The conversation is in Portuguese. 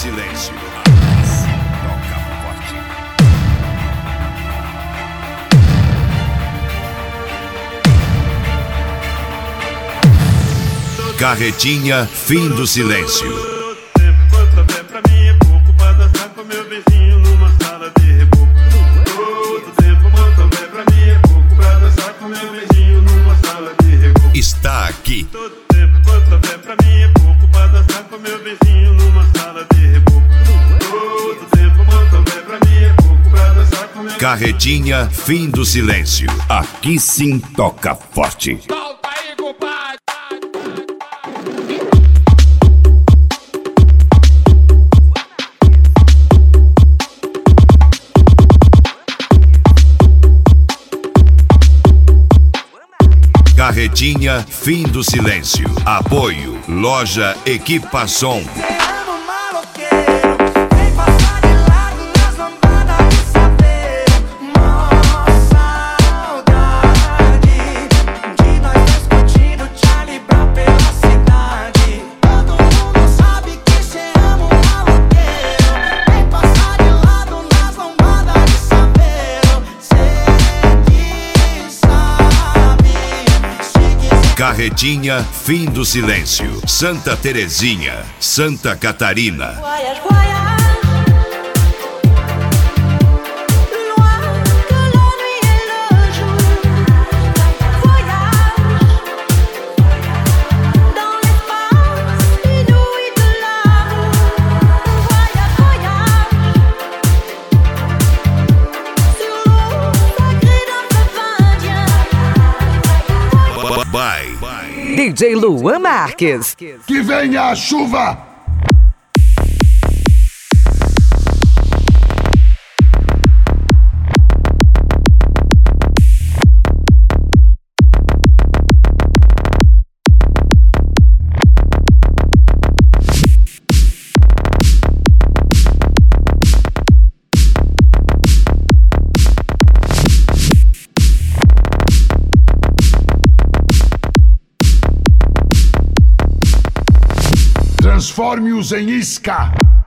silêncio. Toca forte. Carretinha, fim do silêncio. Quanto vê pra mim é pouco pra dançar com meu vizinho numa sala de reboco. Todo tempo quanto vê pra mim é pouco pra dançar com meu vizinho numa sala de reboco. Está aqui. Todo tempo quanto vê pra mim é pouco pra dançar com meu vizinho numa sala de reboco. Todo tempo quanto vê pra mim é pouco pra dançar com meu Carretinha, fim do silêncio. Aqui sim toca forte. Solta aí, compadre. Carretinha, fim do silêncio. Apoio, loja Equipação. Carretinha, fim do silêncio. Santa Terezinha, Santa Catarina. Bye. DJ Luan Marques. Que venha a chuva! Transforme-os em isca!